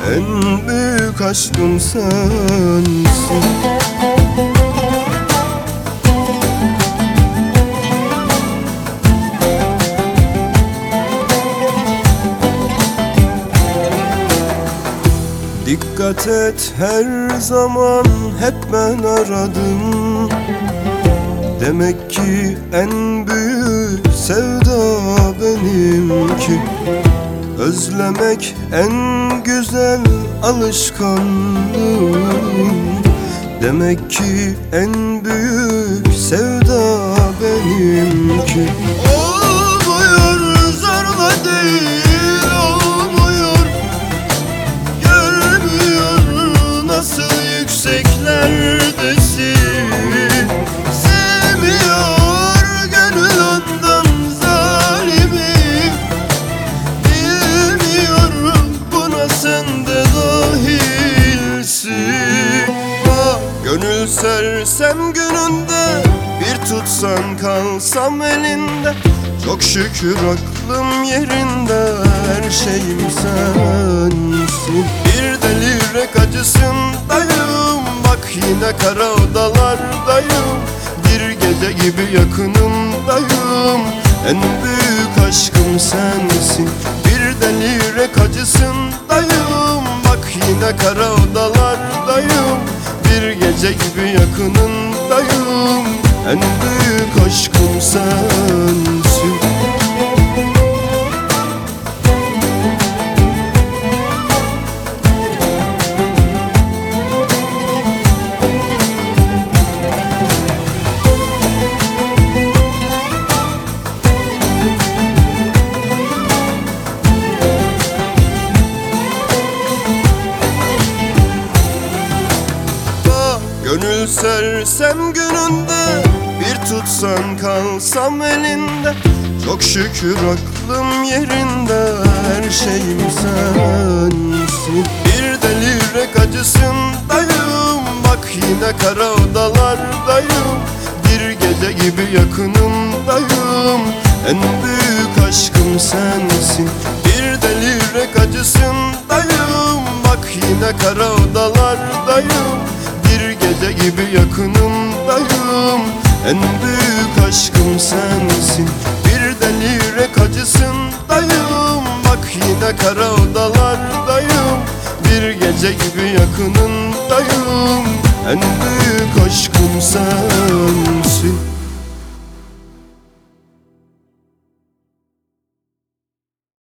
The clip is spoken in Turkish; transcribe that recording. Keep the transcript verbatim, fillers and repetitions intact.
En büyük aşkım sensin. Dikkat et, her zaman hep ben aradım. Demek ki en büyük sevda benimki. Özlemek en güzel alışkanlığım. Demek ki en büyük sevda benimki. Olmuyor, zorla değil, olmuyor. Görmüyor nasıl yükseklerdesin. Sevmiyor gönül ondan zalimi. Bilmiyorum buna sen de dahilsin. Ah, gönül sersem gününde, bir tutsan kalsam elinde. Çok şükür aklım yerinde, her şeyim sensin. Bir deli yürek acısındayım, bak yine kara odalardayım. Bir gece gibi yakınımdayım, en büyük aşkım sensin. Bir deli yürek acısındayım, bak yine kara odalardayım. Bir gece gibi yakınındayım, en büyük aşkım sensin. Gönül sersem gününde, bir tutsan kalsam elinde. Çok şükür aklım yerinde, her şeyim sensin. Bir deli yürek acısındayım, bak yine kara odalardayım. Bir gece gibi yakınımdayım, en büyük aşkım sensin. Bir deli yürek acısındayım, bak yine kara odalardayım. Bir gece gibi yakınımdayım, en büyük aşkım sensin. Bir deli yürek acısındayım, bak yine kara odalardayım. Bir gece gibi yakınımdayım, en büyük aşkım sensin.